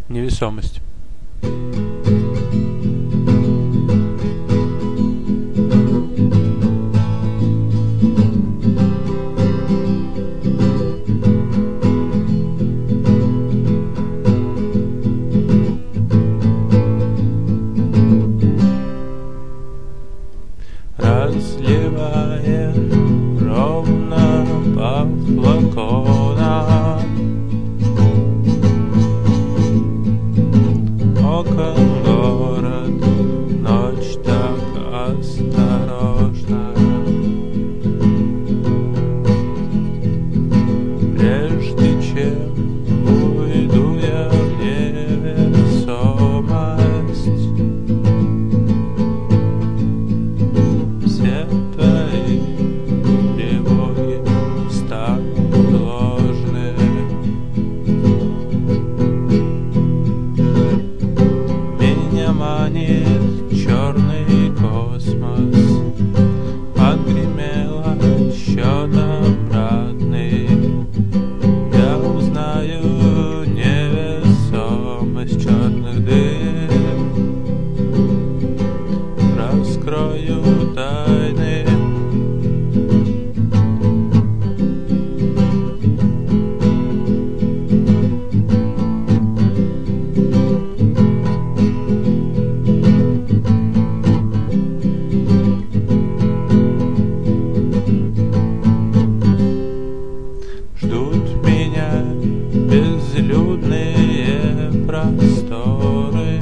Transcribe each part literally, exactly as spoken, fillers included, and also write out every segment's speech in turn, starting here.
Невесомость. Разливая ровно по флаконам окон город, ночь так осторожна. Прежде чем уйду я в невесомость, все твои тревоги станут ложны. Меня манит черный космос, отгремела счет обратный. Я узнаю невесомость черных дыр, раскрою тайны. Ждут меня безлюдные просторы,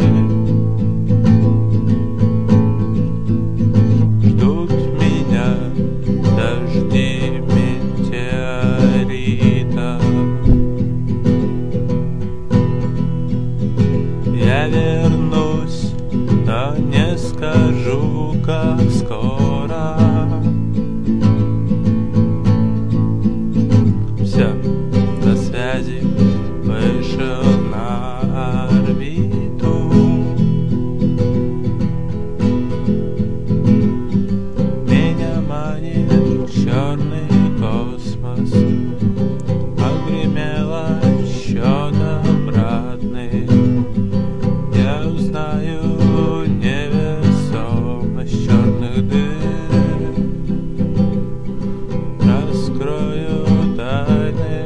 ждут меня дожди метеоритов. Я вернусь, но не скажу, как скоро. Все, до связи, вышел на орбиту. Меня манит черный космос, отгремела счет обратный. Я узнаю невесомость черных дыр, раскрою тайны.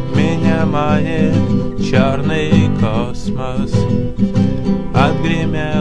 Черный космос, отгремя